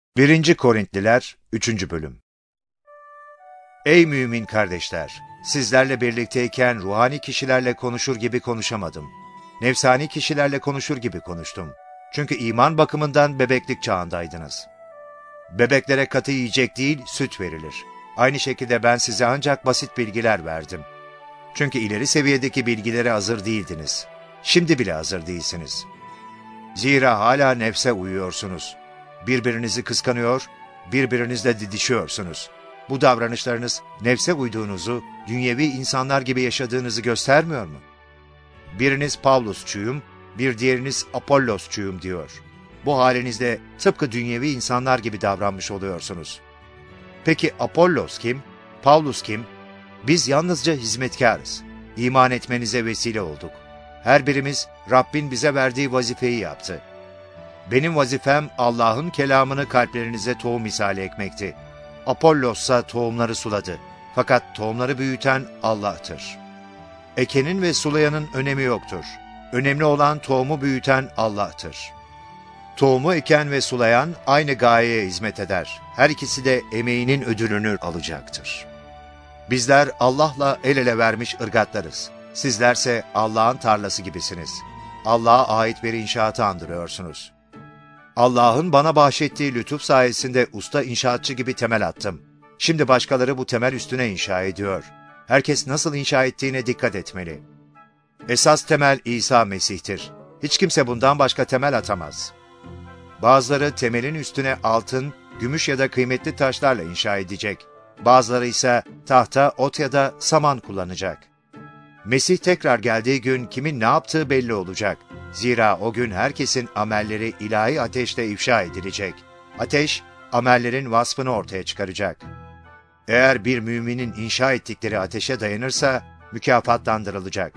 1. Korintliler 3. Bölüm. Ey mümin kardeşler! Sizlerle birlikteyken ruhani kişilerle konuşur gibi konuşamadım. Nefsani kişilerle konuşur gibi konuştum. Çünkü iman bakımından bebeklik çağındaydınız. Bebeklere katı yiyecek değil, süt verilir. Aynı şekilde ben size ancak basit bilgiler verdim. Çünkü ileri seviyedeki bilgilere hazır değildiniz. Şimdi bile hazır değilsiniz. Zira hala nefse uyuyorsunuz. Birbirinizi kıskanıyor, birbirinizle didişiyorsunuz. Bu davranışlarınız nefse uyduğunuzu, dünyevi insanlar gibi yaşadığınızı göstermiyor mu? Biriniz Pavlusçuyum, bir diğeriniz Apollosçuyum diyor. Bu halinizde tıpkı dünyevi insanlar gibi davranmış oluyorsunuz. Peki Apollos kim? Pavlus kim? Biz yalnızca hizmetkarız. İman etmenize vesile olduk. Her birimiz Rabbin bize verdiği vazifeyi yaptı. Benim vazifem Allah'ın kelamını kalplerinize tohum misali ekmekti. Apollos ise tohumları suladı. Fakat tohumları büyüten Allah'tır. Ekenin ve sulayanın önemi yoktur. Önemli olan tohumu büyüten Allah'tır. Tohumu eken ve sulayan aynı gayeye hizmet eder. Her ikisi de emeğinin ödülünü alacaktır. Bizler Allah'la el ele vermiş ırgatlarız. Sizlerse Allah'ın tarlası gibisiniz. Allah'a ait bir inşaatı andırıyorsunuz. Allah'ın bana bahşettiği lütuf sayesinde usta inşaatçı gibi temel attım. Şimdi başkaları bu temel üstüne inşa ediyor. Herkes nasıl inşa ettiğine dikkat etmeli. Esas temel İsa Mesih'tir. Hiç kimse bundan başka temel atamaz. Bazıları temelin üstüne altın, gümüş ya da kıymetli taşlarla inşa edecek. Bazıları ise tahta, ot ya da saman kullanacak. Mesih tekrar geldiği gün kimin ne yaptığı belli olacak. Zira o gün herkesin amelleri ilahi ateşle ifşa edilecek. Ateş, amellerin vasfını ortaya çıkaracak. Eğer bir müminin inşa ettikleri ateşe dayanırsa mükafatlandırılacak.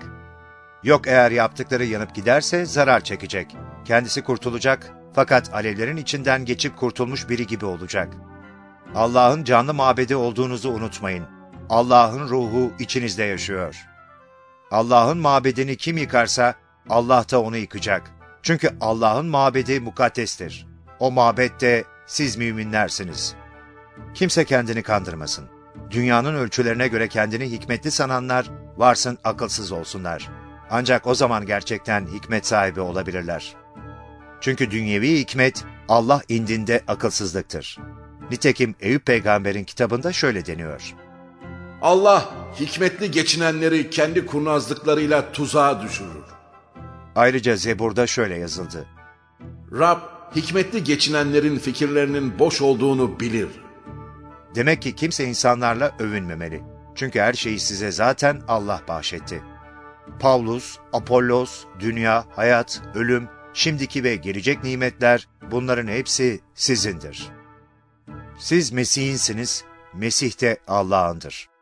Yok eğer yaptıkları yanıp giderse zarar çekecek. Kendisi kurtulacak fakat alevlerin içinden geçip kurtulmuş biri gibi olacak. Allah'ın canlı mabedi olduğunuzu unutmayın. Allah'ın ruhu içinizde yaşıyor. Allah'ın mabedini kim yıkarsa Allah da onu yıkacak. Çünkü Allah'ın mabedi mukaddestir. O mabette siz müminlersiniz. Kimse kendini kandırmasın. Dünyanın ölçülerine göre kendini hikmetli sananlar varsın akılsız olsunlar. Ancak o zaman gerçekten hikmet sahibi olabilirler. Çünkü dünyevi hikmet Allah indinde akılsızlıktır. Nitekim Eyüp peygamberin kitabında şöyle deniyor. Allah hikmetli geçinenleri kendi kurnazlıklarıyla tuzağa düşürür. Ayrıca Zebur'da şöyle yazıldı. Rab hikmetli geçinenlerin fikirlerinin boş olduğunu bilir. Demek ki kimse insanlarla övünmemeli. Çünkü her şeyi size zaten Allah bahşetti. Pavlus, Apollos, dünya, hayat, ölüm, şimdiki ve gelecek nimetler bunların hepsi sizindir. Siz Mesih'insiniz, Mesih de Allah'ındır.